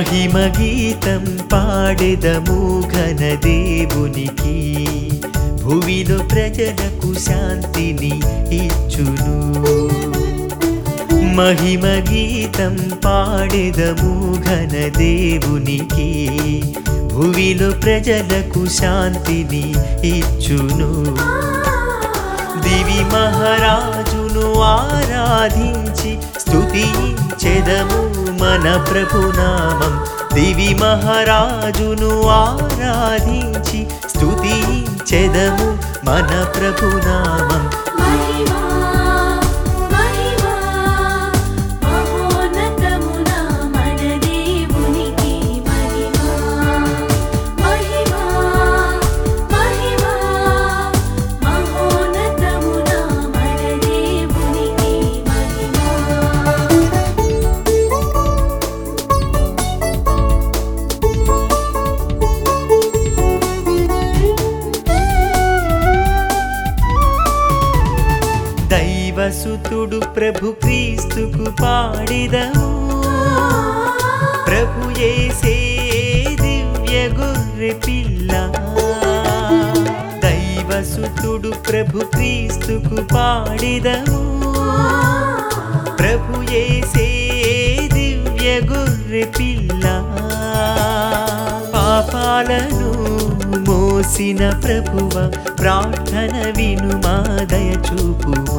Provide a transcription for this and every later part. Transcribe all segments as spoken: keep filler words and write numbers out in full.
మహిమ గీతం పాడెదము ఘన దేవునికి, భువిలో ప్రజలకు శాంతిని ఇచ్చును. మహిమ గీతం పాడెదము ఘన దేవునికి, భువిలో ప్రజలకు శాంతిని ఇచ్చును. దివి మహారాజును ఆరాధించి స్తుతించెదము మన ప్రభునామం. దివి మహారాజును ఆరాధించి స్తుతించెదము మన ప్రభునామం. దైవసుతుడు ప్రభు క్రీస్తుకు పాడిదము, ప్రభు యేసే దివ్య గొర్రె పిల్ల. దైవసుతుడు ప్రభు క్రీస్తుకు పాడిదము, ప్రభు యేసే దివ్య గొర్రె పిల్ల. పాపాలను మోసిన ప్రభువ ప్రార్థన విను మా దయ చూపుమా.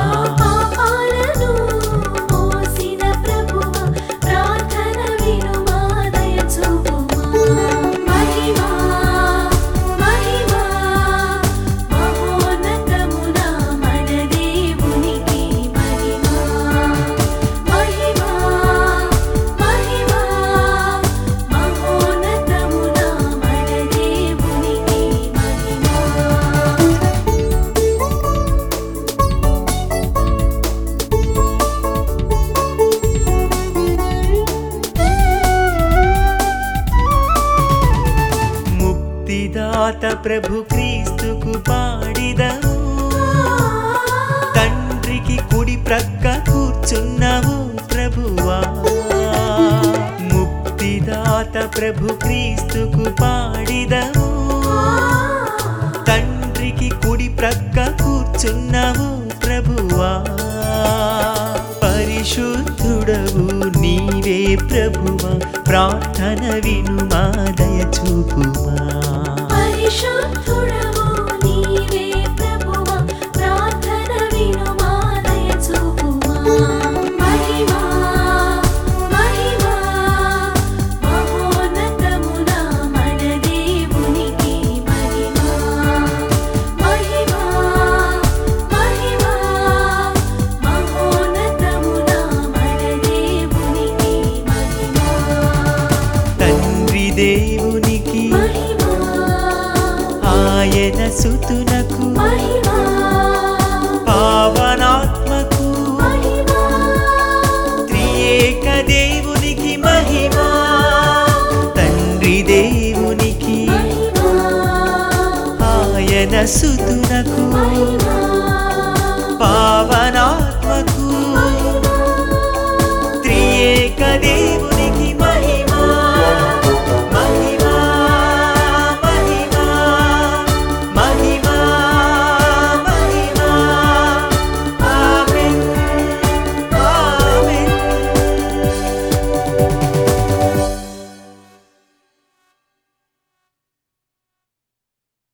ముక్తిదాత ప్రభు క్రీస్తుకు పాడిదము, తండ్రికి కుడి ప్రక్క కూర్చున్నావు ప్రభువా. ముక్తిదాత ప్రభు క్రీస్తుకు పాడిదము, తండ్రికి కుడి ప్రక్క కూర్చున్నావు ప్రభువా. పరిశుద్ధుడవు నీవే ప్రభువా, ప్రార్థన విను మా దయ చూపుమా. పరిశుద్ధుడవు నీవే ప్రభువా, ప్రార్థన విను మా దయ చూపుమా. మహిమా మహిమా మహోన్నతమున మన దేవునికి మహిమా. మహిమా మహిమా మహోన్నతమున మన దేవునికి మహిమా. తండ్రి దేవునికి మహిమా, ఆయన సుతునకు మహిమా, పావనాత్మకు మహిమా, త్రియేక దేవునికి మహిమా. తండ్రి దేవునికి మహిమా, ఆయన సుతునకు మహిమా.